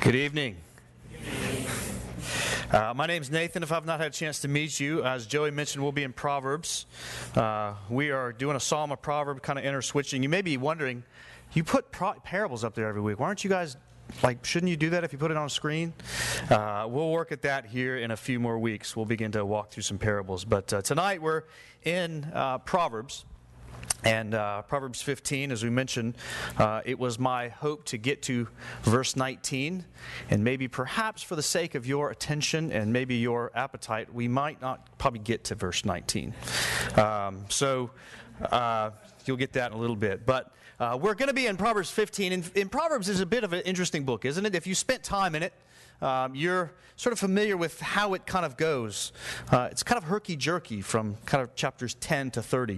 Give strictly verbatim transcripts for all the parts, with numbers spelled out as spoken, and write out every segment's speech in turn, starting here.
Good evening. Uh, my name's Nathan. If I've not had a chance to meet you, as Joey mentioned, we'll be in Proverbs. Uh, we are doing a Psalm, a proverb, kind of interswitching. You may be wondering, you put pro- parables up there every week. Why aren't you guys, like, shouldn't you do that if you put it on a screen? Uh, we'll work at that here in a few more weeks. We'll begin to walk through some parables. But uh, tonight we're in uh, Proverbs. And uh, Proverbs fifteen, as we mentioned, uh, it was my hope to get to verse nineteen. And maybe perhaps for the sake of your attention and maybe your appetite, we might not probably get to verse nineteen. Um, so uh, you'll get that in a little bit. But uh, we're going to be in Proverbs fifteen. And, and Proverbs is a bit of an interesting book, isn't it? If you spent time in it, Um, you're sort of familiar with how it kind of goes. Uh, it's kind of herky-jerky from kind of chapters ten to thirty.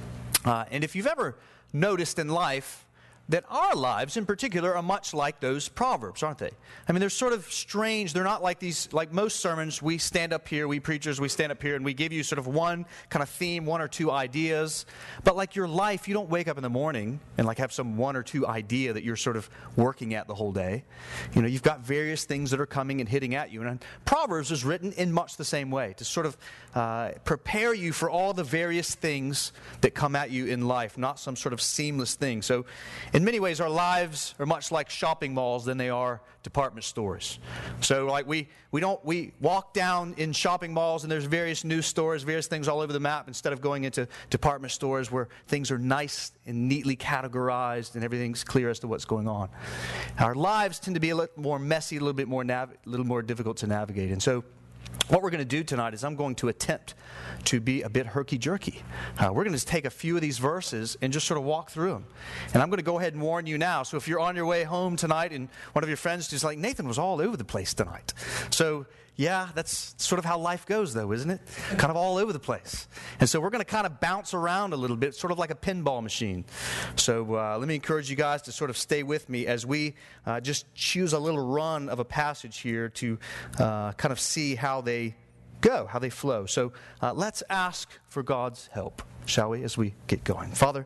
Uh, and if you've ever noticed in life that our lives in particular are much like those Proverbs, aren't they? I mean, they're sort of strange. They're not like these, like most sermons, we stand up here, we preachers, we stand up here and we give you sort of one kind of theme, one or two ideas. But like your life, you don't wake up in the morning and like have some one or two idea that you're sort of working at the whole day. You know, you've got various things that are coming and hitting at you. And Proverbs is written in much the same way, to sort of uh, prepare you for all the various things that come at you in life, not some sort of seamless thing. So in many ways, our lives are much like shopping malls than they are department stores. So, like we we don't we walk down in shopping malls and there's various news stores, various things all over the map. Instead of going into department stores where things are nice and neatly categorized and everything's clear as to what's going on, our lives tend to be a little more messy, a little bit more nav- a little more difficult to navigate. And so, what we're going to do tonight is I'm going to attempt to be a bit herky-jerky. Uh, we're going to take a few of these verses and just sort of walk through them. And I'm going to go ahead and warn you now. So if you're on your way home tonight and one of your friends just like, Nathan was all over the place tonight. So yeah, that's sort of how life goes though, isn't it? Kind of all over the place. And so we're going to kind of bounce around a little bit, sort of like a pinball machine. So uh, let me encourage you guys to sort of stay with me as we uh, just choose a little run of a passage here to uh, kind of see how they go, how they flow. So uh, let's ask for God's help, shall we, as we get going. Father,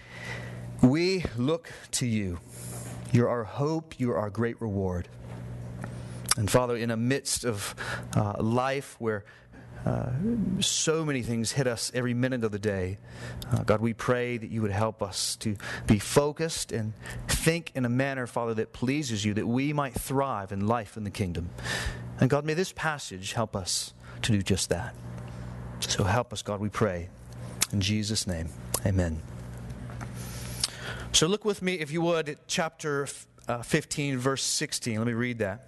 we look to you. You're our hope. You're our great reward. And Father, in the midst of uh, life where uh, so many things hit us every minute of the day, uh, God, we pray that you would help us to be focused and think in a manner, Father, that pleases you, that we might thrive in life in the kingdom. And God, may this passage help us to do just that. So help us, God, we pray. In Jesus' name, amen. So look with me, if you would, at chapter uh, fifteen, verse sixteen. Let me read that.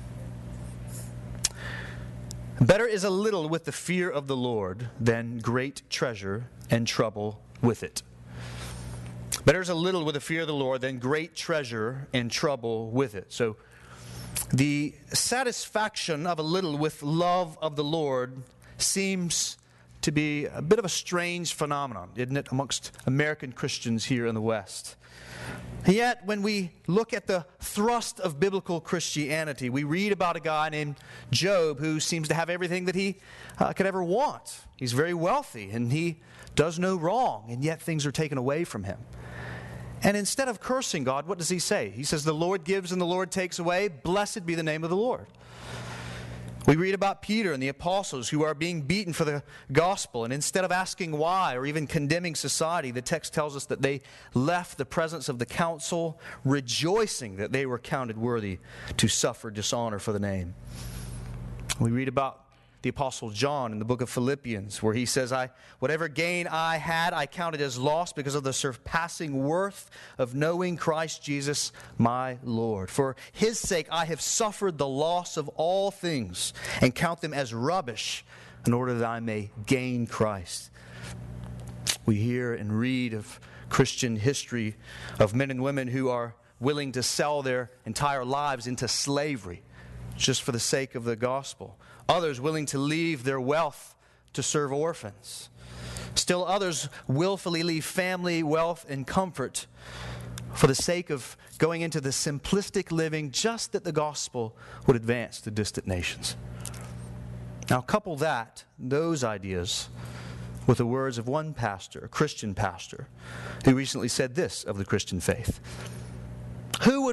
Better is a little with the fear of the Lord than great treasure and trouble with it. Better is a little with the fear of the Lord than great treasure and trouble with it. So the satisfaction of a little with love of the Lord seems to be a bit of a strange phenomenon, isn't it, amongst American Christians here in the West. Yet, when we look at the thrust of biblical Christianity, we read about a guy named Job who seems to have everything that he uh, could ever want. He's very wealthy and he does no wrong, and yet things are taken away from him. And instead of cursing God, what does he say? He says, the Lord gives and the Lord takes away. Blessed be the name of the Lord. We read about Peter and the apostles who are being beaten for the gospel, and instead of asking why or even condemning society, the text tells us that they left the presence of the council rejoicing that they were counted worthy to suffer dishonor for the name. We read about the Apostle John in the book of Philippians, where he says, "I whatever gain I had, I counted as loss because of the surpassing worth of knowing Christ Jesus my Lord. For his sake I have suffered the loss of all things and count them as rubbish in order that I may gain Christ." We hear and read of Christian history of men and women who are willing to sell their entire lives into slavery just for the sake of the gospel. Others willing to leave their wealth to serve orphans. Still others willfully leave family, wealth, and comfort for the sake of going into the simplistic living just that the gospel would advance to distant nations. Now couple that, those ideas, with the words of one pastor, a Christian pastor, who recently said this of the Christian faith. Who would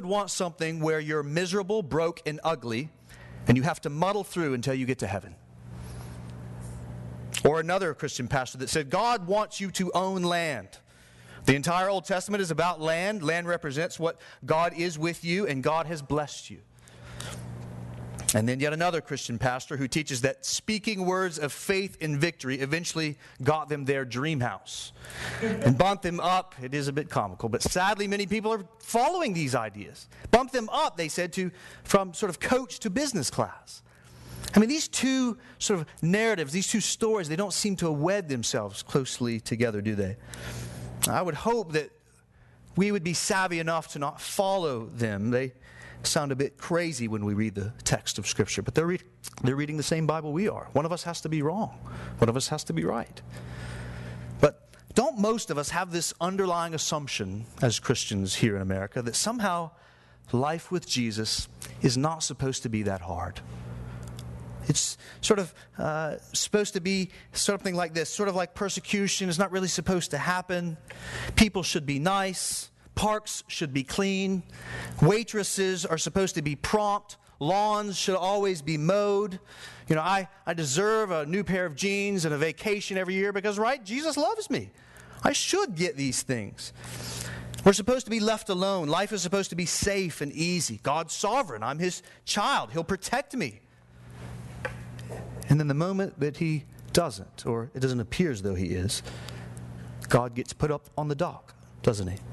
would want something where you're miserable, broke, and ugly, and you have to muddle through until you get to heaven. Or another Christian pastor that said, God wants you to own land. The entire Old Testament is about land. Land represents what God is with you, and God has blessed you. And then yet another Christian pastor who teaches that speaking words of faith and victory eventually got them their dream house and bumped them up. It is a bit comical, but sadly many people are following these ideas. Bump them up, they said, to from sort of coach to business class. I mean, these two sort of narratives, these two stories, they don't seem to wed themselves closely together, do they? I would hope that we would be savvy enough to not follow them. They sound a bit crazy when we read the text of Scripture, but they're, re- they're reading the same Bible we are. One of us has to be wrong. One of us has to be right. But don't most of us have this underlying assumption as Christians here in America that somehow life with Jesus is not supposed to be that hard? It's sort of uh, supposed to be something like this, sort of like persecution is not really supposed to happen. People should be nice. Parks should be clean. Waitresses are supposed to be prompt. Lawns should always be mowed. You know, I, I deserve a new pair of jeans and a vacation every year because, right, Jesus loves me. I should get these things. We're supposed to be left alone. Life is supposed to be safe and easy. God's sovereign. I'm His child. He'll protect me. And then the moment that He doesn't, or it doesn't appear as though He is, God gets put up on the dock, doesn't He?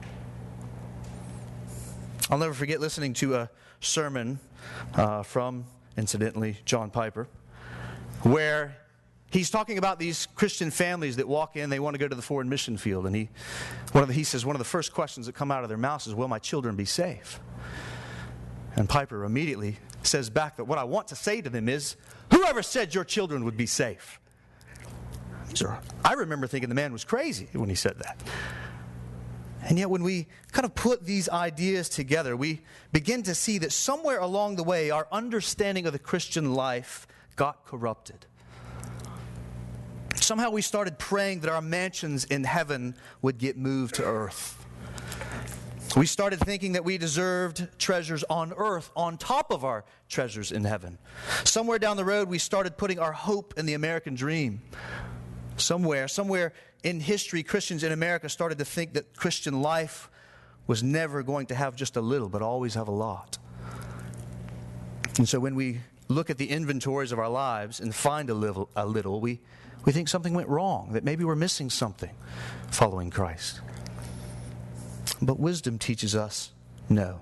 I'll never forget listening to a sermon uh, from, incidentally, John Piper, where he's talking about these Christian families that walk in, they want to go to the foreign mission field, and he, one of the, he says one of the first questions that come out of their mouths is, will my children be safe? And Piper immediately says back that what I want to say to them is, whoever said your children would be safe? Sure. I remember thinking the man was crazy when he said that. And yet when we kind of put these ideas together, we begin to see that somewhere along the way, our understanding of the Christian life got corrupted. Somehow we started praying that our mansions in heaven would get moved to earth. We started thinking that we deserved treasures on earth on top of our treasures in heaven. Somewhere down the road, we started putting our hope in the American dream. Somewhere, somewhere in history, Christians in America started to think that Christian life was never going to have just a little, but always have a lot. And so when we look at the inventories of our lives and find a little, a little we, we think something went wrong, that maybe we're missing something following Christ. But wisdom teaches us, no.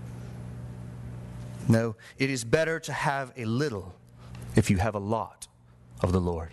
No, it is better to have a little if you have a lot of the Lord.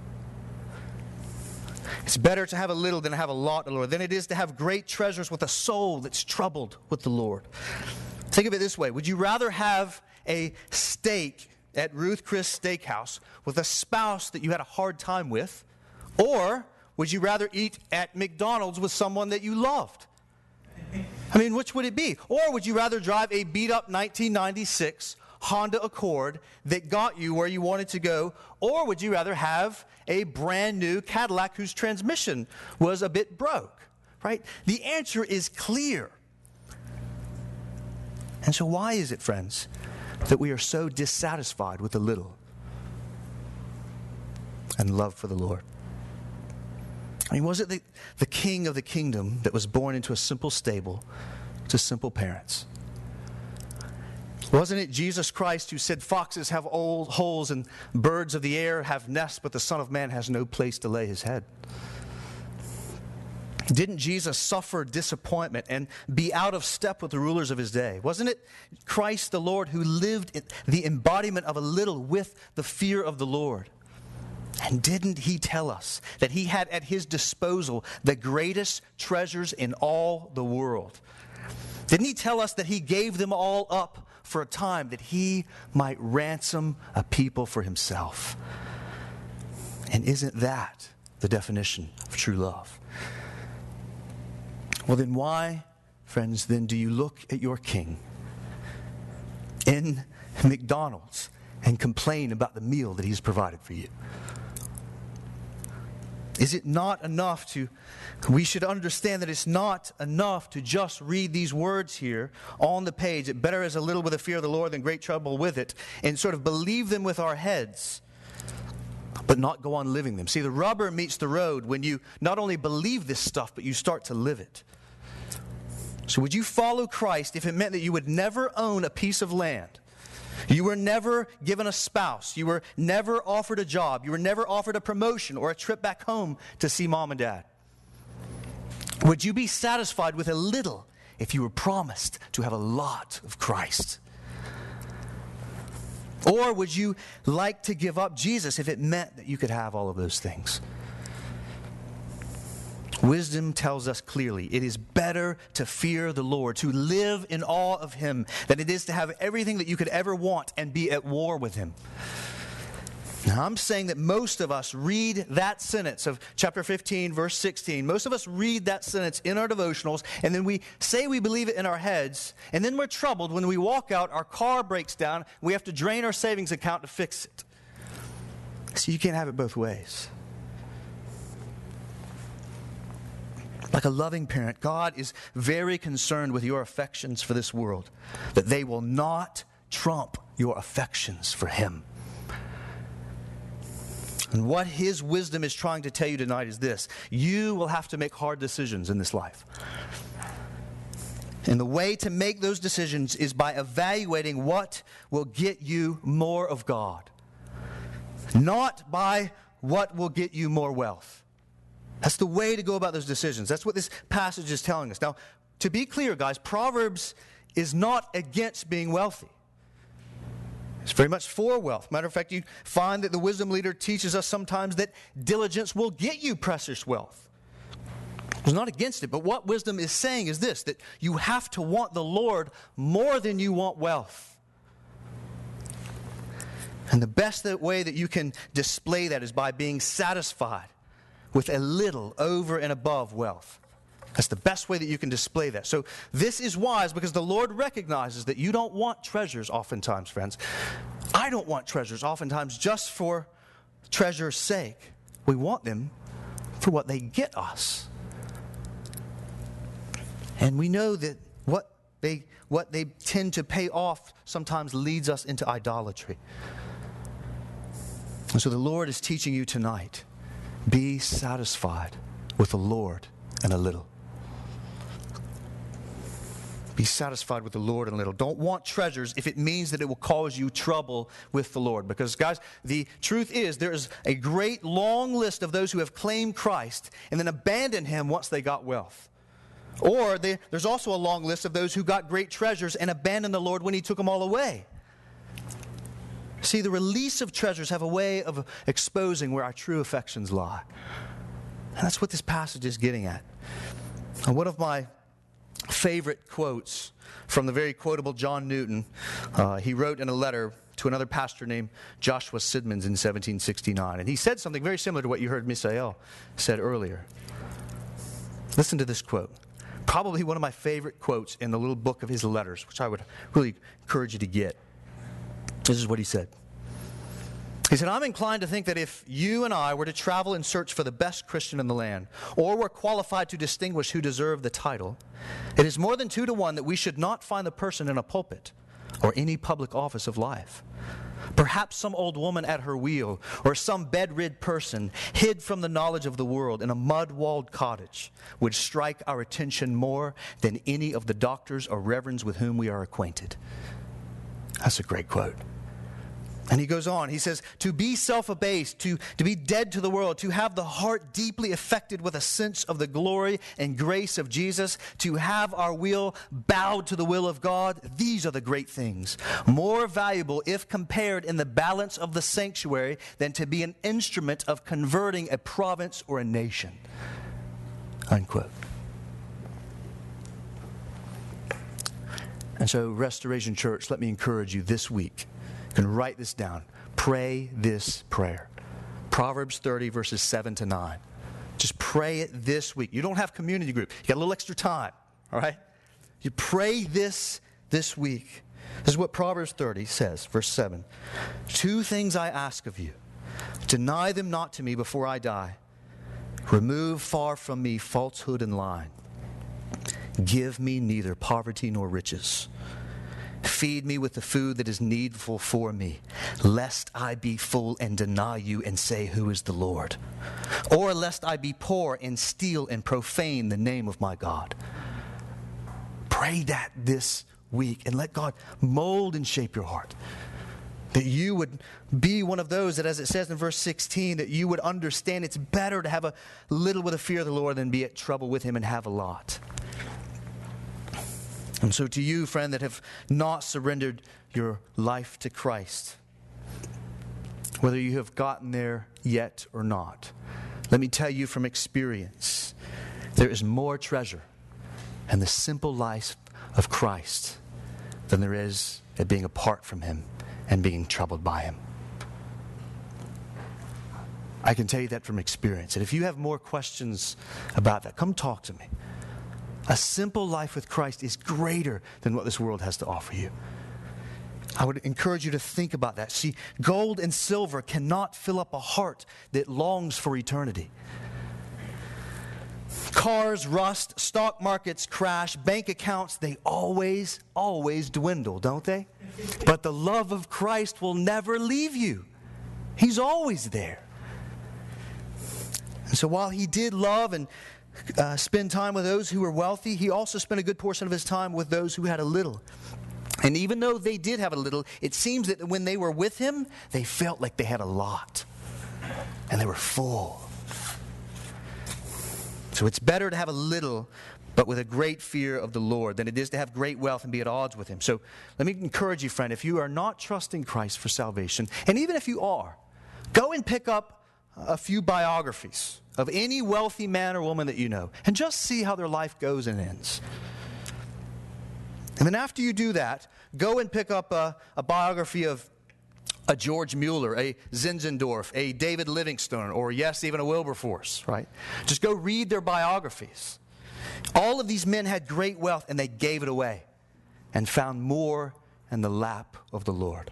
It's better to have a little than to have a lot of the Lord, than it is to have great treasures with a soul that's troubled with the Lord. Think of it this way. Would you rather have a steak at Ruth Chris Steakhouse with a spouse that you had a hard time with, or would you rather eat at McDonald's with someone that you loved? I mean, which would it be? Or would you rather drive a beat-up nineteen ninety-six Honda Accord that got you where you wanted to go? Or would you rather have a brand new Cadillac whose transmission was a bit broke? Right? The answer is clear. And so why is it, friends, that we are so dissatisfied with the little and love for the Lord? I mean, was it the, the king of the kingdom that was born into a simple stable to simple parents? Wasn't it Jesus Christ who said, foxes have old holes and birds of the air have nests, but the Son of Man has no place to lay his head? Didn't Jesus suffer disappointment and be out of step with the rulers of his day? Wasn't it Christ the Lord who lived the embodiment of a little with the fear of the Lord? And didn't he tell us that he had at his disposal the greatest treasures in all the world? Didn't he tell us that he gave them all up for a time that he might ransom a people for himself? And isn't that the definition of true love? Well, then why, friends, then do you look at your king in McDonald's and complain about the meal that he's provided for you? Is it not enough to, we should understand that it's not enough to just read these words here on the page. It better is a little with the fear of the Lord than great trouble with it, and sort of believe them with our heads, but not go on living them. See, the rubber meets the road when you not only believe this stuff, but you start to live it. So would you follow Christ if it meant that you would never own a piece of land? You were never given a spouse. You were never offered a job. You were never offered a promotion or a trip back home to see mom and dad. Would you be satisfied with a little if you were promised to have a lot of Christ? Or would you like to give up Jesus if it meant that you could have all of those things? Wisdom tells us clearly it is better to fear the Lord, to live in awe of Him, than it is to have everything that you could ever want and be at war with Him. Now, I'm saying that most of us read that sentence of chapter fifteen, verse sixteen. Most of us read that sentence in our devotionals, and then we say we believe it in our heads, and then we're troubled when we walk out, our car breaks down, we have to drain our savings account to fix it. So you can't have it both ways. Like a loving parent, God is very concerned with your affections for this world, that they will not trump your affections for Him. And what His wisdom is trying to tell you tonight is this: you will have to make hard decisions in this life. And the way to make those decisions is by evaluating what will get you more of God, not by what will get you more wealth. That's the way to go about those decisions. That's what this passage is telling us. Now, to be clear, guys, Proverbs is not against being wealthy. It's very much for wealth. Matter of fact, you find that the wisdom leader teaches us sometimes that diligence will get you precious wealth. It's not against it, but what wisdom is saying is this: that you have to want the Lord more than you want wealth. And the best way that you can display that is by being satisfied with a little over and above wealth. That's the best way that you can display that. So this is wise because the Lord recognizes that you don't want treasures oftentimes, friends. I don't want treasures oftentimes just for treasure's sake. We want them for what they get us. And we know that what they what they tend to pay off sometimes leads us into idolatry. And so the Lord is teaching you tonight, be satisfied with the Lord and a little. Be satisfied with the Lord and a little. Don't want treasures if it means that it will cause you trouble with the Lord. Because, guys, the truth is there is a great long list of those who have claimed Christ and then abandoned Him once they got wealth. Or they, there's also a long list of those who got great treasures and abandoned the Lord when He took them all away. See, the release of treasures have a way of exposing where our true affections lie. And that's what this passage is getting at. And one of my favorite quotes from the very quotable John Newton, uh, he wrote in a letter to another pastor named Joshua Sidmans in seventeen sixty-nine. And he said something very similar to what you heard Misael said earlier. Listen to this quote. Probably one of my favorite quotes in the little book of his letters, which I would really encourage you to get. This is what he said. He said, I'm inclined to think that if you and I were to travel and search for the best Christian in the land, or were qualified to distinguish who deserved the title, it is more than two to one that we should not find the person in a pulpit or any public office of life. Perhaps some old woman at her wheel, or some bedrid person hid from the knowledge of the world in a mud-walled cottage would strike our attention more than any of the doctors or reverends with whom we are acquainted. That's a great quote. And he goes on, he says, to be self-abased, to, to be dead to the world, to have the heart deeply affected with a sense of the glory and grace of Jesus, to have our will bowed to the will of God, these are the great things. More valuable if compared in the balance of the sanctuary than to be an instrument of converting a province or a nation. Unquote. And so, Restoration Church, let me encourage you this week. You can write this down. Pray this prayer. Proverbs thirty, verses seven to nine. Just pray it this week. You don't have community group. You got a little extra time, all right? You pray this this week. This is what Proverbs thirty says, verse seven. Two things I ask of you. Deny them not to me before I die. Remove far from me falsehood and lying. Give me neither poverty nor riches. Feed me with the food that is needful for me, lest I be full and deny you and say, who is the Lord? Or lest I be poor and steal and profane the name of my God. Pray that this week and let God mold and shape your heart. That you would be one of those that, as it says in verse sixteen, that you would understand it's better to have a little with the fear of the Lord than be at trouble with him and have a lot. And so to you, friend, that have not surrendered your life to Christ, whether you have gotten there yet or not, let me tell you from experience, there is more treasure in the simple life of Christ than there is at being apart from him and being troubled by him. I can tell you that from experience. And if you have more questions about that, come talk to me. A simple life with Christ is greater than what this world has to offer you. I would encourage you to think about that. See, gold and silver cannot fill up a heart that longs for eternity. Cars rust, stock markets crash, bank accounts, they always, always dwindle, don't they? But the love of Christ will never leave you. He's always there. And so while he did love and uh, spend time with those who were wealthy, he also spent a good portion of his time with those who had a little. And even though they did have a little, it seems that when they were with him, they felt like they had a lot. And they were full. So it's better to have a little, but with a great fear of the Lord, than it is to have great wealth and be at odds with him. So let me encourage you, friend, if you are not trusting Christ for salvation, and even if you are, go and pick up a few biographies of any wealthy man or woman that you know, and just see how their life goes and ends. And then after you do that, go and pick up a, a biography of a George Mueller, a Zinzendorf, a David Livingstone, or yes, even a Wilberforce, right? Just go read their biographies. All of these men had great wealth, and they gave it away and found more in the lap of the Lord.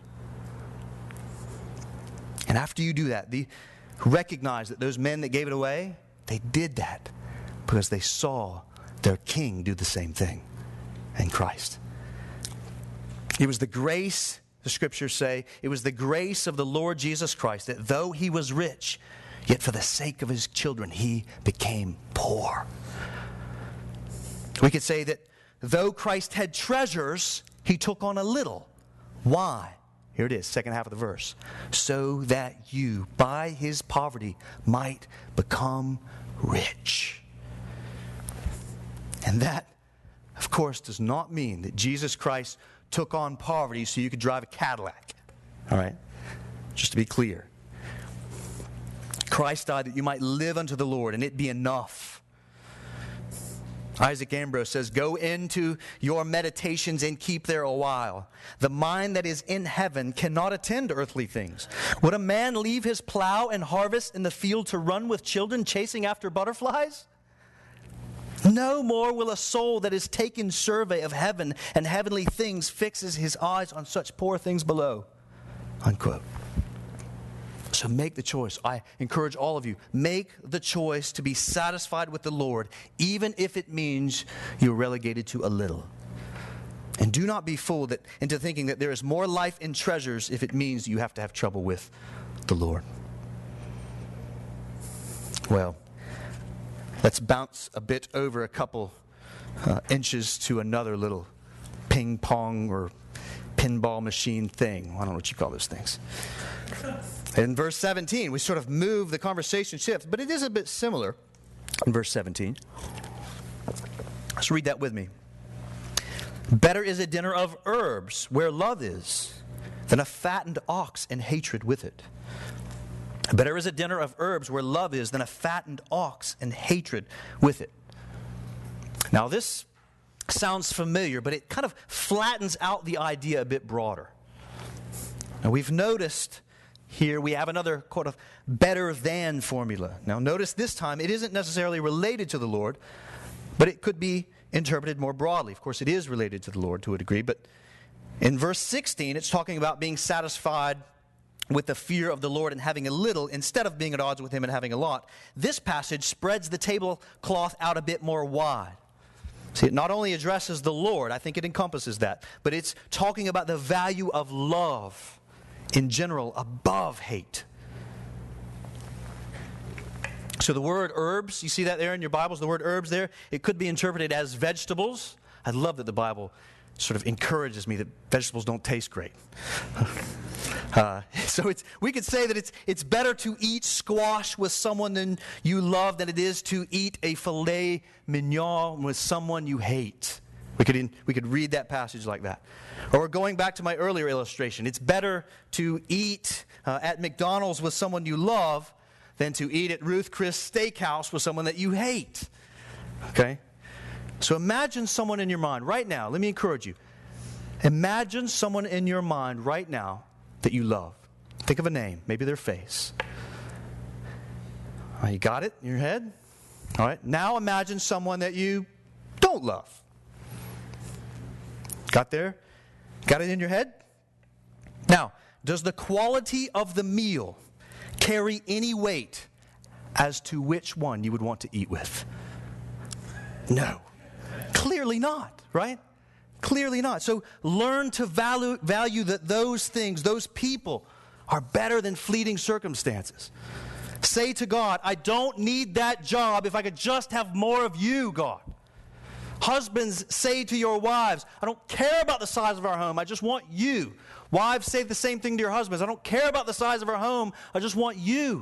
And after you do that, the, recognize that those men that gave it away, they did that because they saw their king do the same thing in Christ. It was the grace, the scriptures say, it was the grace of the Lord Jesus Christ that though he was rich, yet for the sake of his children, he became poor. We could say that though Christ had treasures, he took on a little. Why? Here it is, second half of the verse. So that you, by his poverty, might become rich. And that, of course, does not mean that Jesus Christ took on poverty so you could drive a Cadillac. All right? Just to be clear. Christ died that you might live unto the Lord and it be enough. Isaac Ambrose says, go into your meditations and keep there a while. The mind that is in heaven cannot attend to earthly things. Would a man leave his plow and harvest in the field to run with children chasing after butterflies? No more will a soul that has taken survey of heaven and heavenly things fixes his eyes on such poor things below. Unquote. So make the choice. I encourage all of you, make the choice to be satisfied with the Lord, even if it means you're relegated to a little. And do not be fooled that, into thinking that there is more life in treasures if it means you have to have trouble with the Lord. Well, let's bounce a bit over a couple uh, inches to another little ping pong or pinball machine thing. I don't know what you call those things. In verse seventeen, we sort of move, the conversation shifts, but it is a bit similar in verse seventeen. Let's read that with me. Better is a dinner of herbs where love is than a fattened ox and hatred with it. Better is a dinner of herbs where love is than a fattened ox and hatred with it. Now this sounds familiar, but it kind of flattens out the idea a bit broader. Now we've noticed here we have another quote of better than formula. Now notice this time it isn't necessarily related to the Lord, but it could be interpreted more broadly. Of course it is related to the Lord to a degree, but in verse sixteen it's talking about being satisfied with the fear of the Lord and having a little instead of being at odds with him and having a lot. This passage spreads the tablecloth out a bit more wide. See, it not only addresses the Lord, I think it encompasses that, but it's talking about the value of love in general above hate. So the word herbs, you see that there in your Bibles, the word herbs there, it could be interpreted as vegetables. I love that the Bible sort of encourages me that vegetables don't taste great. Uh, so it's, we could say that it's it's better to eat squash with someone than you love than it is to eat a filet mignon with someone you hate. We could in, we could read that passage like that. Or going back to my earlier illustration, it's better to eat uh, at McDonald's with someone you love than to eat at Ruth Chris Steakhouse with someone that you hate. Okay? So imagine someone in your mind right now. Let me encourage you. Imagine someone in your mind right now that you love. Think of a name, maybe their face. All right, you got it in your head? All right, now imagine someone that you don't love. Got there? Got it in your head? Now, does the quality of the meal carry any weight as to which one you would want to eat with? No. Clearly not, right? Clearly not. So learn to value, value that those things, those people, are better than fleeting circumstances. Say to God, I don't need that job if I could just have more of you, God. Husbands, say to your wives, I don't care about the size of our home, I just want you. Wives, say the same thing to your husbands. I don't care about the size of our home, I just want you.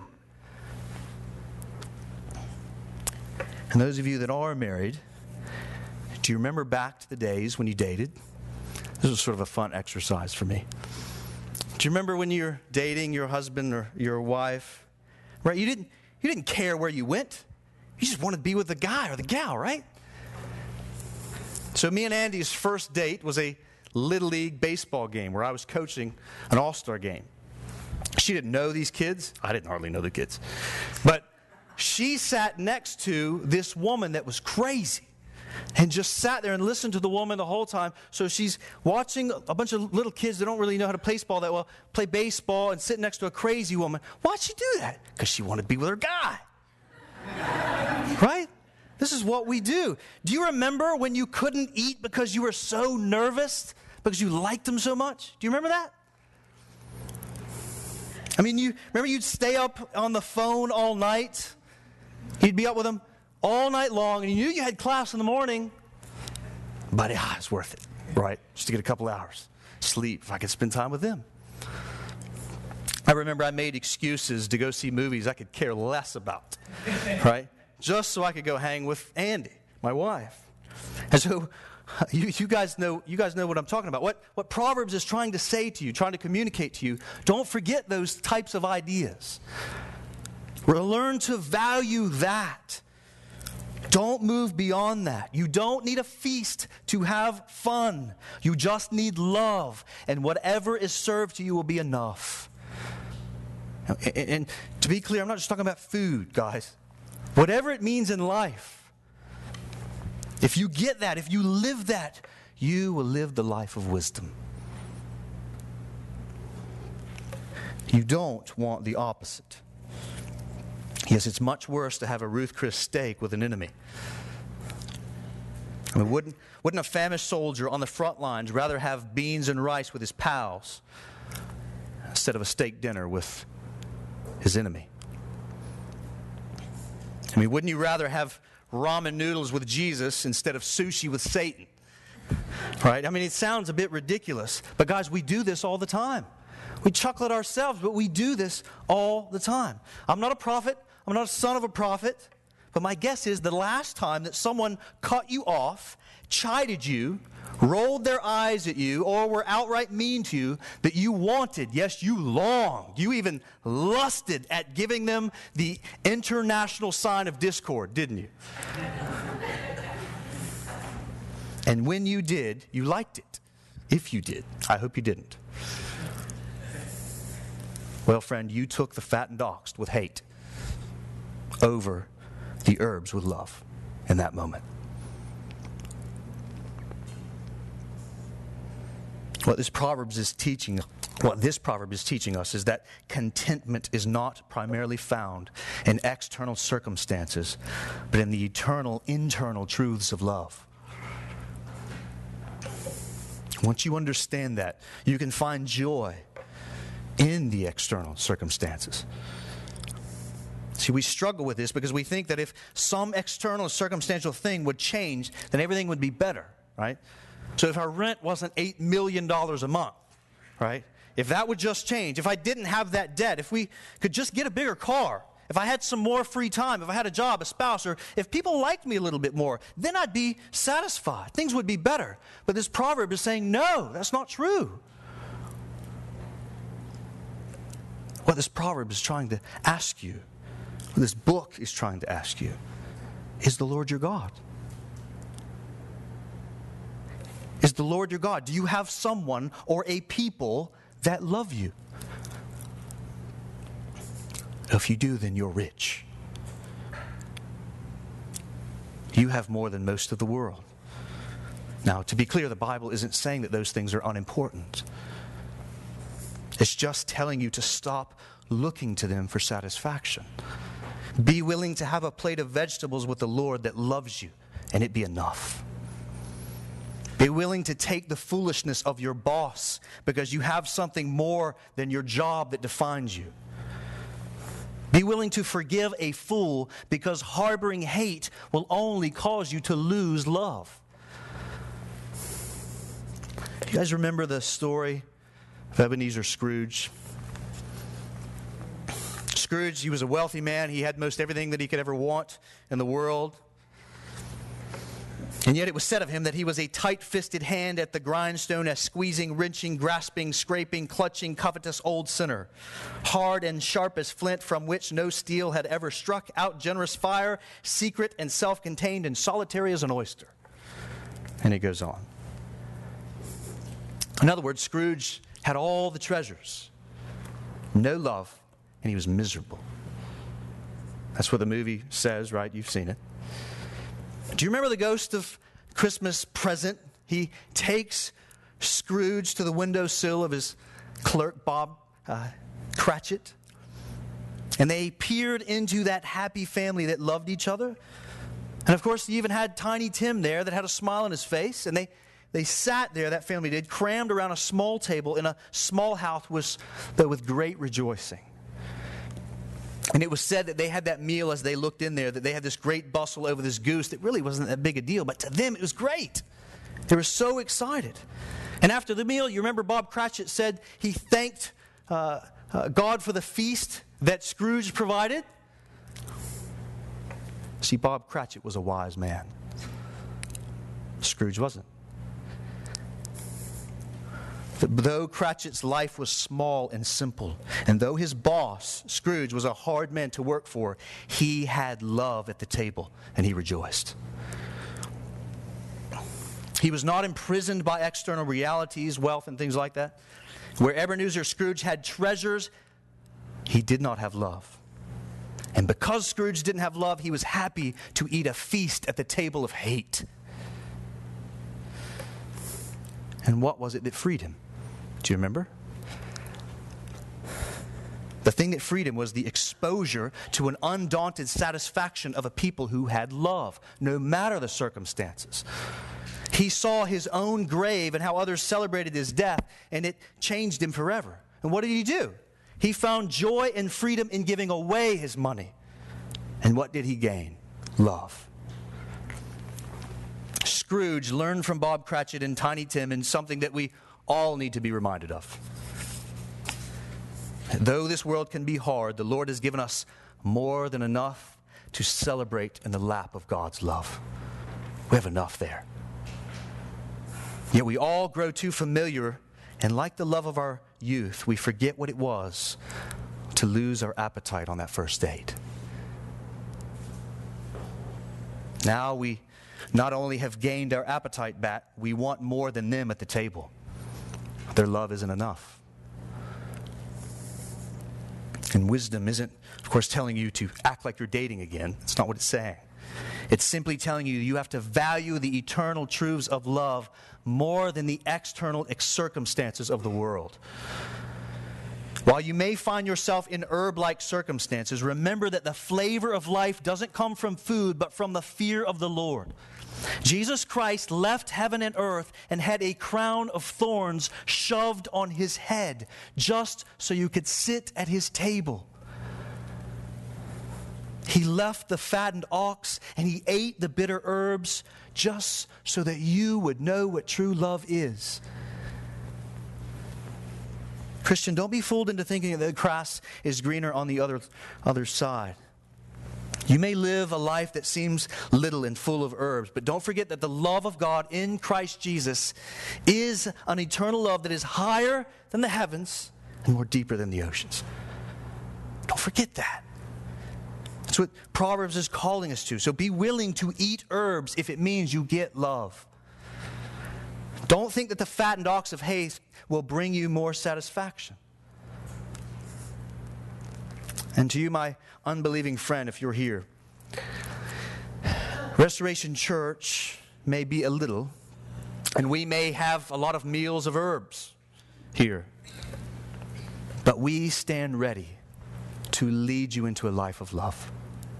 And those of you that are married, do you remember back to the days when you dated? This was sort of a fun exercise for me. Do you remember when you're dating your husband or your wife? Right? You didn't, you didn't care where you went. You just wanted to be with the guy or the gal, right? So me and Andy's first date was a Little League baseball game where I was coaching an all-star game. She didn't know these kids. I didn't hardly know the kids. But she sat next to this woman that was crazy. And just sat there and listened to the woman the whole time. So she's watching a bunch of little kids that don't really know how to play baseball that well, play baseball and sit next to a crazy woman. Why'd she do that? Because she wanted to be with her guy. Right? This is what we do. Do you remember when you couldn't eat because you were so nervous? Because you liked him so much? Do you remember that? I mean, you remember you'd stay up on the phone all night? You'd be up with him all night long, and you knew you had class in the morning, but ah, it's worth it, right? Just to get a couple hours sleep if I could spend time with them. I remember I made excuses to go see movies I could care less about, right? Just so I could go hang with Andy, my wife. And so you, you guys know you guys know what I'm talking about. What, what Proverbs is trying to say to you, trying to communicate to you, don't forget those types of ideas. Learn to value that. Don't move beyond that. You don't need a feast to have fun. You just need love. And whatever is served to you will be enough. And, and to be clear, I'm not just talking about food, guys. Whatever it means in life, if you get that, if you live that, you will live the life of wisdom. You don't want the opposite. Yes, it's much worse to have a Ruth Chris steak with an enemy. I mean, wouldn't, wouldn't a famished soldier on the front lines rather have beans and rice with his pals instead of a steak dinner with his enemy? I mean, wouldn't you rather have ramen noodles with Jesus instead of sushi with Satan? Right? I mean, it sounds a bit ridiculous, but guys, we do this all the time. We chuckle at ourselves, but we do this all the time. I'm not a prophet. I'm not a son of a prophet. But my guess is the last time that someone cut you off, chided you, rolled their eyes at you, or were outright mean to you, that you wanted, yes, you longed, you even lusted at giving them the international sign of discord, didn't you? And when you did, you liked it. If you did. I hope you didn't. Well, friend, you took the fattened ox with hate over the herbs with love in that moment. What this Proverbs is teaching What this proverb is teaching us is that contentment is not primarily found in external circumstances, but in the eternal, internal truths of love. Once you understand that, you can find joy in the external circumstances. See, we struggle with this because we think that if some external circumstantial thing would change, then everything would be better, right? So if our rent wasn't eight million dollars a month, right? If that would just change, if I didn't have that debt, if we could just get a bigger car, if I had some more free time, if I had a job, a spouse, or if people liked me a little bit more, then I'd be satisfied. Things would be better. But this proverb is saying, no, that's not true. What this proverb is trying to ask you, what this book is trying to ask you, is the Lord your God? Is the Lord your God? Do you have someone or a people that love you? If you do, then you're rich. You have more than most of the world. Now, to be clear, the Bible isn't saying that those things are unimportant. It's just telling you to stop looking to them for satisfaction. Be willing to have a plate of vegetables with the Lord that loves you, and it be enough. Be willing to take the foolishness of your boss because you have something more than your job that defines you. Be willing to forgive a fool because harboring hate will only cause you to lose love. Do you guys remember the story of Ebenezer Scrooge? Scrooge, he was a wealthy man. He had most everything that he could ever want in the world. And yet it was said of him that he was a tight-fisted hand at the grindstone, a squeezing, wrenching, grasping, scraping, clutching, covetous old sinner, hard and sharp as flint, from which no steel had ever struck out generous fire, secret and self-contained and solitary as an oyster. And it goes on. In other words, Scrooge had all the treasures, no love, and he was miserable. That's what the movie says, right? You've seen it. Do you remember the Ghost of Christmas Present? He takes Scrooge to the windowsill of his clerk, Bob uh, Cratchit. And they peered into that happy family that loved each other. And of course, he even had Tiny Tim there that had a smile on his face. And they, they sat there, that family did, crammed around a small table in a small house with, with great rejoicing. And it was said that they had that meal as they looked in there, that they had this great bustle over this goose that really wasn't that big a deal, but to them it was great. They were so excited. And after the meal, you remember Bob Cratchit said he thanked uh, uh, God for the feast that Scrooge provided? See, Bob Cratchit was a wise man. Scrooge wasn't. Though Cratchit's life was small and simple, and though his boss, Scrooge, was a hard man to work for, he had love at the table, and he rejoiced. He was not imprisoned by external realities, wealth, and things like that. Where Ebenezer Scrooge had treasures, he did not have love. And because Scrooge didn't have love, he was happy to eat a feast at the table of hate. And what was it that freed him? Do you remember? The thing that freed him was the exposure to an undaunted satisfaction of a people who had love, no matter the circumstances. He saw his own grave and how others celebrated his death, and it changed him forever. And what did he do? He found joy and freedom in giving away his money. And what did he gain? Love. Scrooge learned from Bob Cratchit and Tiny Tim in something that we all need to be reminded of. Though this world can be hard, the Lord has given us more than enough to celebrate in the lap of God's love. We have enough there. Yet we all grow too familiar, and like the love of our youth, we forget what it was to lose our appetite on that first date. Now we not only have gained our appetite back, we want more than them at the table. Their love isn't enough. And wisdom isn't, of course, telling you to act like you're dating again. That's not what it's saying. It's simply telling you you have to value the eternal truths of love more than the external circumstances of the world. While you may find yourself in herb-like circumstances, remember that the flavor of life doesn't come from food, but from the fear of the Lord. Jesus Christ left heaven and earth and had a crown of thorns shoved on his head just so you could sit at his table. He left the fattened ox and he ate the bitter herbs just so that you would know what true love is. Christian, don't be fooled into thinking that the grass is greener on the other, other side. You may live a life that seems little and full of herbs, but don't forget that the love of God in Christ Jesus is an eternal love that is higher than the heavens and more deeper than the oceans. Don't forget that. That's what Proverbs is calling us to. So be willing to eat herbs if it means you get love. Don't think that the fattened ox of hay will bring you more satisfaction. And to you, my unbelieving friend, if you're here, Restoration Church may be a little, and we may have a lot of meals of herbs here, but we stand ready to lead you into a life of love.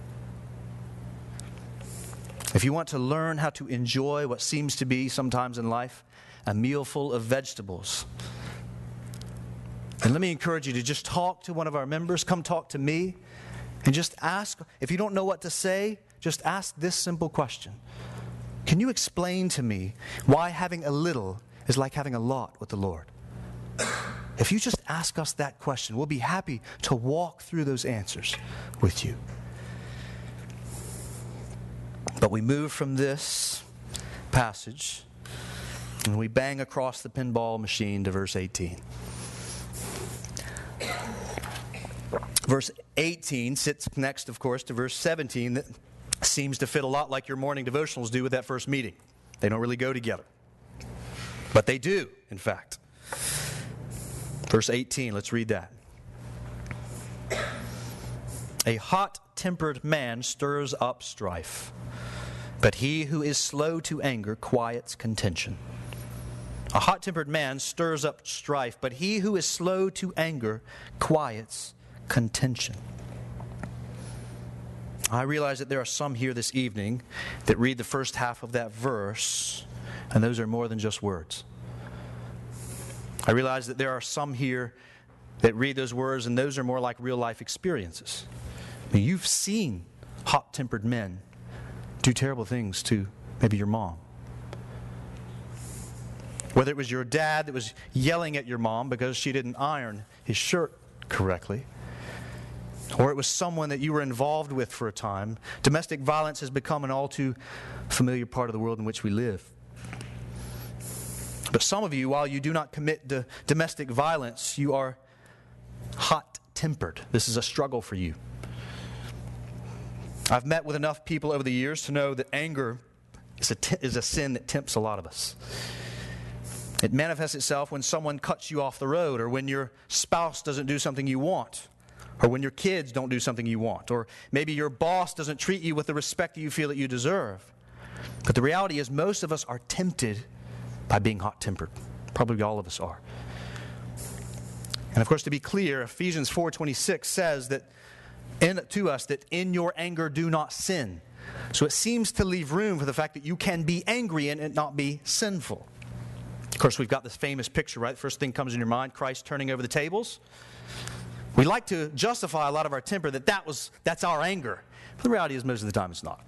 If you want to learn how to enjoy what seems to be sometimes in life a meal full of vegetables, and let me encourage you to just talk to one of our members. Come talk to me and just ask. If you don't know what to say, just ask this simple question. Can you explain to me why having a little is like having a lot with the Lord? If you just ask us that question, we'll be happy to walk through those answers with you. But we move from this passage and we bang across the pinball machine to verse eighteen. Verse eighteen sits next, of course, to verse seventeen that seems to fit a lot like your morning devotionals do with that first meeting. They don't really go together. But they do, in fact. Verse eighteen, let's read that. A hot-tempered man stirs up strife, but he who is slow to anger quiets contention. A hot-tempered man stirs up strife, but he who is slow to anger quiets contention. I realize that there are some here this evening that read the first half of that verse, and those are more than just words. I realize that there are some here that read those words, and those are more like real-life experiences. I mean, you've seen hot-tempered men do terrible things to maybe your mom. Whether it was your dad that was yelling at your mom because she didn't iron his shirt correctly, or it was someone that you were involved with for a time. Domestic violence has become an all too familiar part of the world in which we live. But some of you, while you do not commit to domestic violence, you are hot-tempered. This is a struggle for you. I've met with enough people over the years to know that anger is a, t- is a sin that tempts a lot of us. It manifests itself when someone cuts you off the road, or when your spouse doesn't do something you want, or when your kids don't do something you want, or maybe your boss doesn't treat you with the respect that you feel that you deserve. But the reality is most of us are tempted by being hot-tempered. Probably all of us are. And of course, to be clear, Ephesians four twenty-six says that in, to us that in your anger do not sin. So it seems to leave room for the fact that you can be angry and it not be sinful. Of course, we've got this famous picture, right? The first thing comes in your mind, Christ turning over the tables. We like to justify a lot of our temper that, that was, that's our anger. But the reality is most of the time it's not.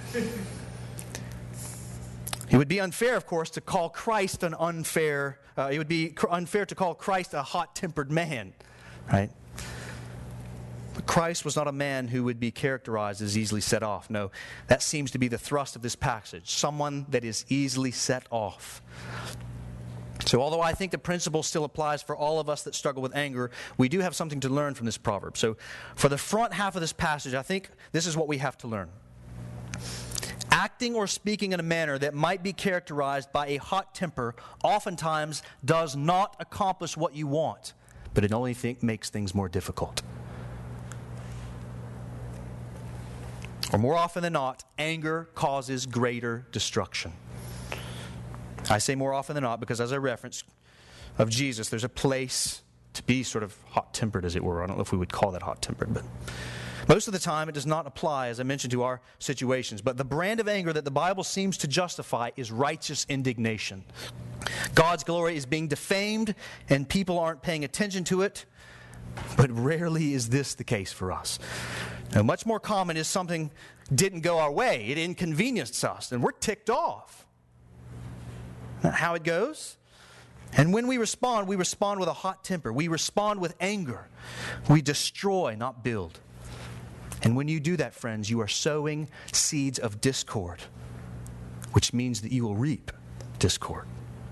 It would be unfair, of course, to call Christ an unfair, uh, it would be cr- unfair to call Christ a hot-tempered man, right? But Christ was not a man who would be characterized as easily set off. No, that seems to be the thrust of this passage. Someone that is easily set off. So although I think the principle still applies for all of us that struggle with anger, we do have something to learn from this proverb. So for the front half of this passage, I think this is what we have to learn. Acting or speaking in a manner that might be characterized by a hot temper oftentimes does not accomplish what you want, but it only think makes things more difficult. or more often than not, anger causes greater destruction. I say more often than not because, as I referenced of Jesus, there's a place to be sort of hot-tempered, as it were. I don't know if we would call that hot-tempered, but most of the time it does not apply, as I mentioned, to our situations. But the brand of anger that the Bible seems to justify is righteous indignation. God's glory is being defamed, and people aren't paying attention to it, but rarely is this the case for us. Now, much more common is something didn't go our way. It inconvenienced us, and we're ticked off. Isn't that how it goes? And when we respond, we respond with a hot temper. We respond with anger. We destroy, not build. And when you do that, friends, you are sowing seeds of discord, which means that you will reap discord.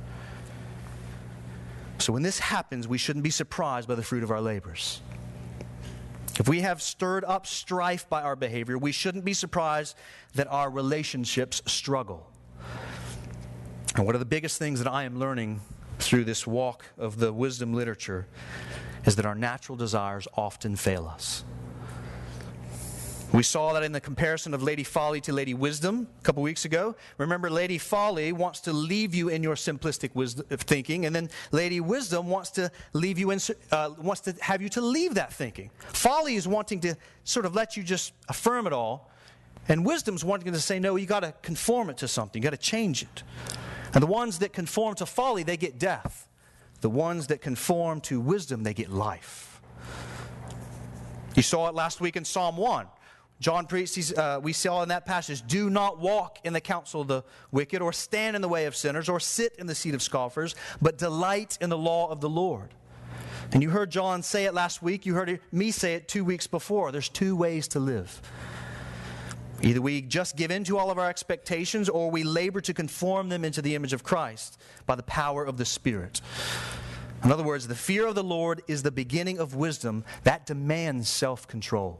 So when this happens, we shouldn't be surprised by the fruit of our labors. If we have stirred up strife by our behavior, we shouldn't be surprised that our relationships struggle. And one of the biggest things that I am learning through this walk of the wisdom literature is that our natural desires often fail us. We saw that in the comparison of Lady Folly to Lady Wisdom a couple weeks ago. Remember, Lady Folly wants to leave you in your simplistic wisdom, thinking, and then Lady Wisdom wants to leave you in, uh, wants to have you to leave that thinking. Folly is wanting to sort of let you just affirm it all, and Wisdom's wanting to say, no, you got to conform it to something. You got to change it. And the ones that conform to folly, they get death. The ones that conform to wisdom, they get life. You saw it last week in Psalm one. John preached, uh, we saw in that passage, do not walk in the counsel of the wicked, or stand in the way of sinners, or sit in the seat of scoffers, but delight in the law of the Lord. And you heard John say it last week. You heard it, me say it two weeks before. There's two ways to live. Either we just give in to all of our expectations, or we labor to conform them into the image of Christ by the power of the Spirit. In other words, the fear of the Lord is the beginning of wisdom that demands self-control.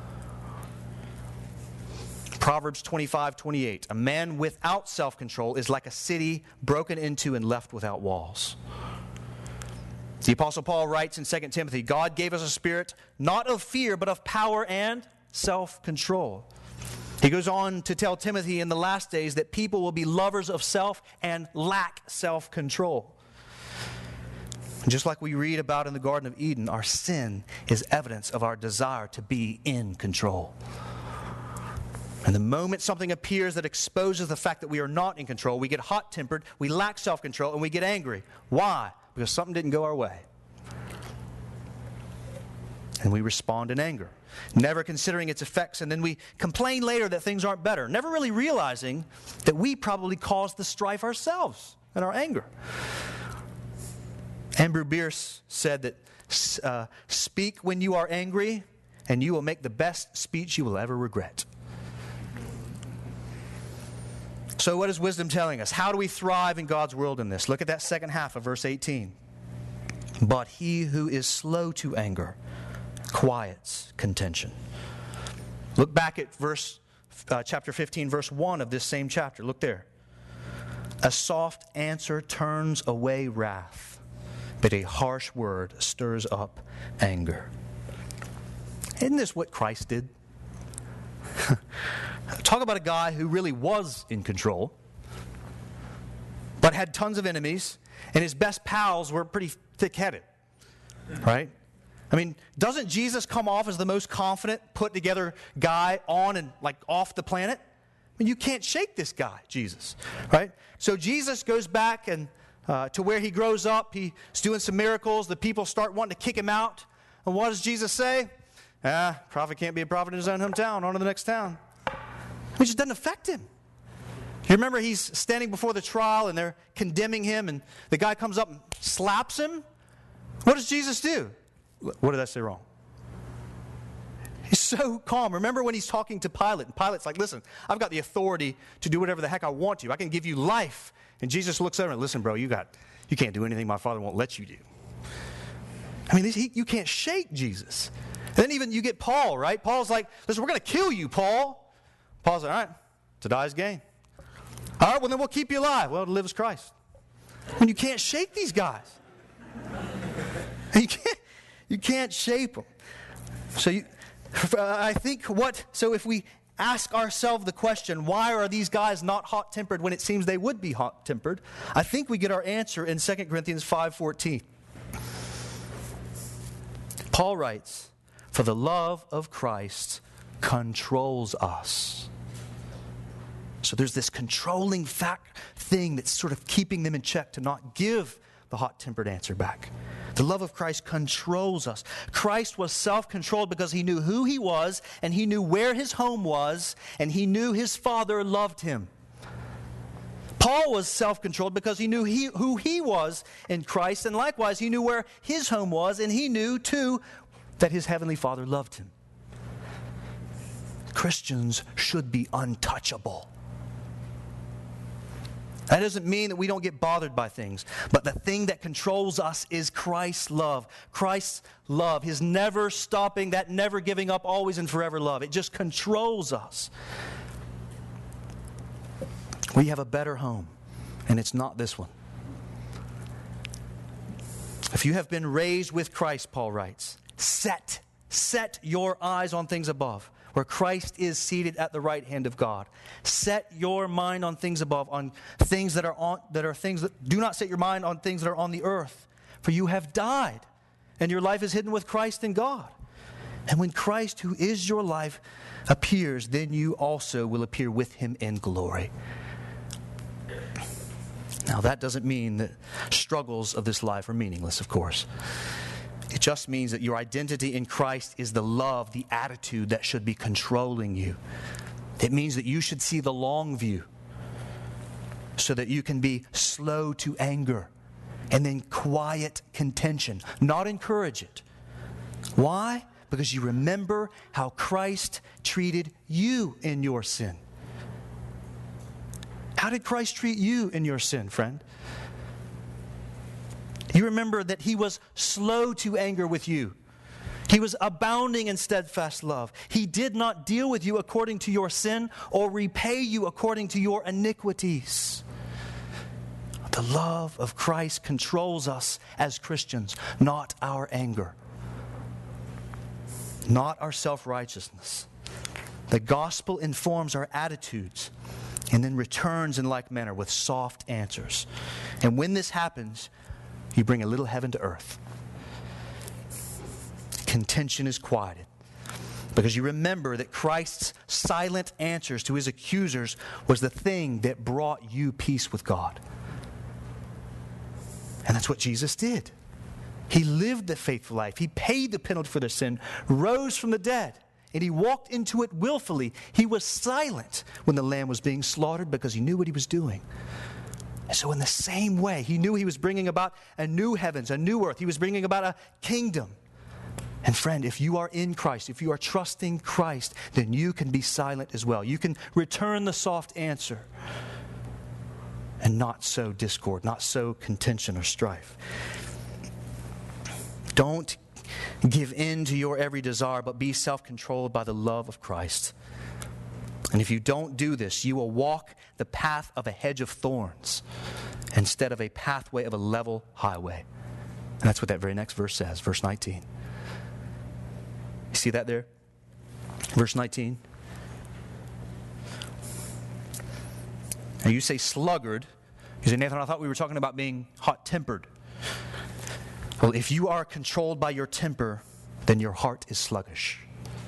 Proverbs twenty-five twenty-eight, a man without self-control is like a city broken into and left without walls. The Apostle Paul writes in Second Timothy, God gave us a spirit not of fear, but of power and self-control. He goes on to tell Timothy in the last days that people will be lovers of self and lack self-control. Just like we read about in the Garden of Eden, our sin is evidence of our desire to be in control. And the moment something appears that exposes the fact that we are not in control, we get hot-tempered, we lack self-control, and we get angry. Why? Because something didn't go our way. And we respond in anger, never considering its effects, and then we complain later that things aren't better, never really realizing that we probably caused the strife ourselves in our anger. Amber Bierce said that, uh, speak when you are angry, and you will make the best speech you will ever regret. So what is wisdom telling us? How do we thrive in God's world in this? Look at that second half of verse eighteen. But he who is slow to anger quiets contention. Look back at verse uh, chapter fifteen, verse one of this same chapter. Look there. A soft answer turns away wrath, but a harsh word stirs up anger. Isn't this what Christ did? Talk about a guy who really was in control, but had tons of enemies, and his best pals were pretty thick-headed, right? I mean, doesn't Jesus come off as the most confident, put-together guy on and, like, off the planet? I mean, you can't shake this guy, Jesus, right? So Jesus goes back and uh, to where he grows up. He's doing some miracles. The people start wanting to kick him out. And what does Jesus say? Ah, prophet can't be a prophet in his own hometown. On to the next town. It just doesn't affect him. You remember he's standing before the trial and they're condemning him, and the guy comes up and slaps him. What does Jesus do? What did I say wrong? He's so calm. Remember when he's talking to Pilate, and Pilate's like, listen, I've got the authority to do whatever the heck I want to. I can give you life. And Jesus looks over and, listen, bro, you got, you can't do anything my Father won't let you do. I mean, he, you can't shake Jesus. And then even you get Paul, right? Paul's like, listen, we're going to kill you, Paul. Paul's like, all right, to die is gain. All right, well, then we'll keep you alive. Well, to live is Christ. And you can't shake these guys. You can't, you can't shape them. So you, I think what, so if we ask ourselves the question, why are these guys not hot-tempered when it seems they would be hot-tempered? I think we get our answer in Second Corinthians five fourteen. Paul writes, "For the love of Christ controls us." So there's this controlling fact thing that's sort of keeping them in check to not give the hot-tempered answer back. The love of Christ controls us. Christ was self-controlled because he knew who he was, and he knew where his home was, and he knew his Father loved him. Paul was self-controlled because he knew he, who he was in Christ, and likewise he knew where his home was, and he knew too that his heavenly Father loved him. Christians should be untouchable. That doesn't mean that we don't get bothered by things, but the thing that controls us is Christ's love. Christ's love, his never stopping, that never giving up, always and forever love. It just controls us. We have a better home, and it's not this one. If you have been raised with Christ, Paul writes, set, set your eyes on things above, where Christ is seated at the right hand of God. Set your mind on things above, on things that are on that are things that do not set your mind on things that are on the earth. For you have died, and your life is hidden with Christ in God. And when Christ, who is your life, appears, then you also will appear with him in glory. Now that doesn't mean that struggles of this life are meaningless, of course. It just means that your identity in Christ is the love, the attitude that should be controlling you. It means that you should see the long view so that you can be slow to anger and then quiet contention, not encourage it. Why? Because you remember how Christ treated you in your sin. How did Christ treat you in your sin, friend? You remember that he was slow to anger with you. He was abounding in steadfast love. He did not deal with you according to your sin or repay you according to your iniquities. The love of Christ controls us as Christians, not our anger, not our self-righteousness. The gospel informs our attitudes and then returns in like manner with soft answers. And when this happens, you bring a little heaven to earth. Contention is quieted because you remember that Christ's silent answers to his accusers was the thing that brought you peace with God. And that's what Jesus did. He lived the faithful life. He paid the penalty for their sin, rose from the dead, and he walked into it willfully. He was silent when the lamb was being slaughtered because he knew what he was doing. And so in the same way, he knew he was bringing about a new heavens, a new earth. He was bringing about a kingdom. And friend, if you are in Christ, if you are trusting Christ, then you can be silent as well. You can return the soft answer and not sow discord, not sow contention or strife. Don't give in to your every desire, but be self-controlled by the love of Christ. And if you don't do this, you will walk the path of a hedge of thorns instead of a pathway of a level highway. And that's what that very next verse says, verse nineteen. You see that there? Verse nineteen. Now you say sluggard. You say, Nathan, I thought we were talking about being hot-tempered. Well, if you are controlled by your temper, then your heart is sluggish.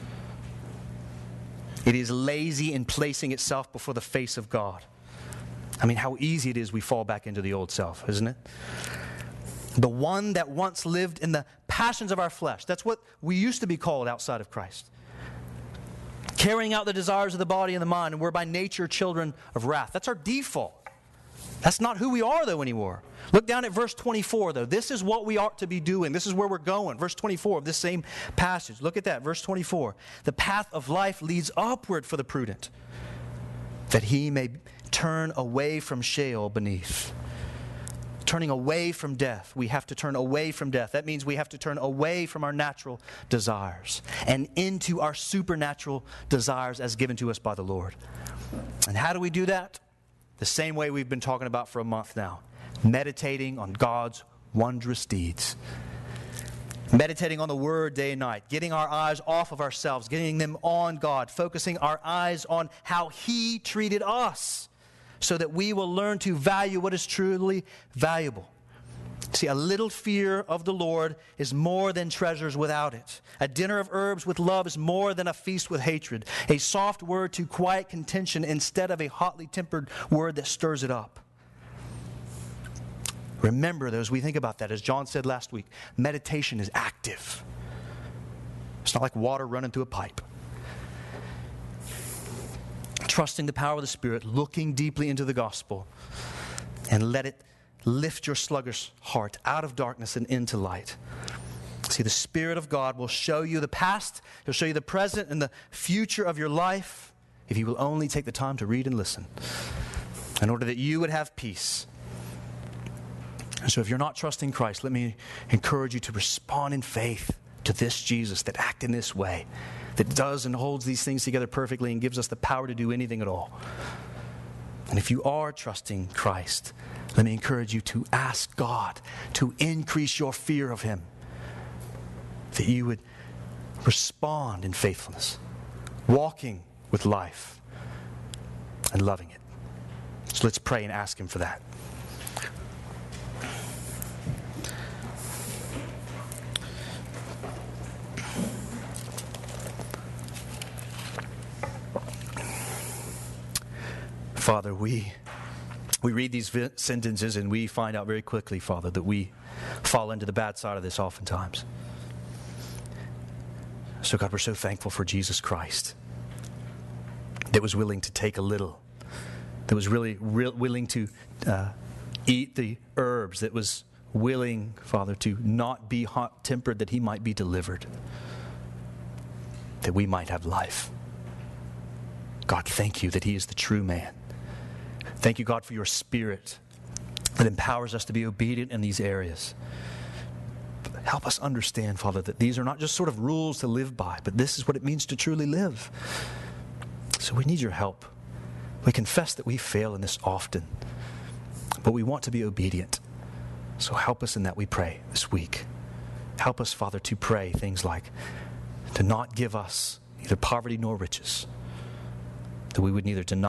It is lazy in placing itself before the face of God. I mean, how easy it is we fall back into the old self, isn't it? The one that once lived in the passions of our flesh. That's what we used to be called outside of Christ. Carrying out the desires of the body and the mind, and we're by nature children of wrath. That's our default. That's not who we are, though, anymore. Look down at verse twenty-four, though. This is what we ought to be doing. This is where we're going. Verse twenty-four of this same passage. Look at that, verse twenty-four. The path of life leads upward for the prudent, that he may turn away from Sheol beneath. Turning away from death. We have to turn away from death. That means we have to turn away from our natural desires and into our supernatural desires as given to us by the Lord. And how do we do that? The same way we've been talking about for a month now. Meditating on God's wondrous deeds. Meditating on the Word day and night, getting our eyes off of ourselves, getting them on God, focusing our eyes on how He treated us so that we will learn to value what is truly valuable. See, a little fear of the Lord is more than treasures without it. A dinner of herbs with love is more than a feast with hatred. A soft word to quiet contention instead of a hotly tempered word that stirs it up. Remember, though, as we think about that, as John said last week, meditation is active. It's not like water running through a pipe. Trusting the power of the Spirit, looking deeply into the gospel, and let it lift your sluggish heart out of darkness and into light. See, the Spirit of God will show you the past, He'll show you the present and the future of your life if you will only take the time to read and listen in order that you would have peace. And so if you're not trusting Christ, let me encourage you to respond in faith to this Jesus that acts in this way, that does and holds these things together perfectly and gives us the power to do anything at all. And if you are trusting Christ, let me encourage you to ask God to increase your fear of Him, that you would respond in faithfulness, walking with life and loving it. So let's pray and ask Him for that. Father, we we read these vi- sentences and we find out very quickly, Father, that we fall into the bad side of this oftentimes. So God, we're so thankful for Jesus Christ that was willing to take a little, that was really re- willing to uh, eat the herbs, that was willing, Father, to not be hot-tempered that He might be delivered, that we might have life. God, thank you that He is the true man. Thank you, God, for your Spirit that empowers us to be obedient in these areas. Help us understand, Father, that these are not just sort of rules to live by, but this is what it means to truly live. So we need your help. We confess that we fail in this often, but we want to be obedient. So help us in that, we pray, this week. Help us, Father, to pray things like to not give us neither poverty nor riches, that we would neither deny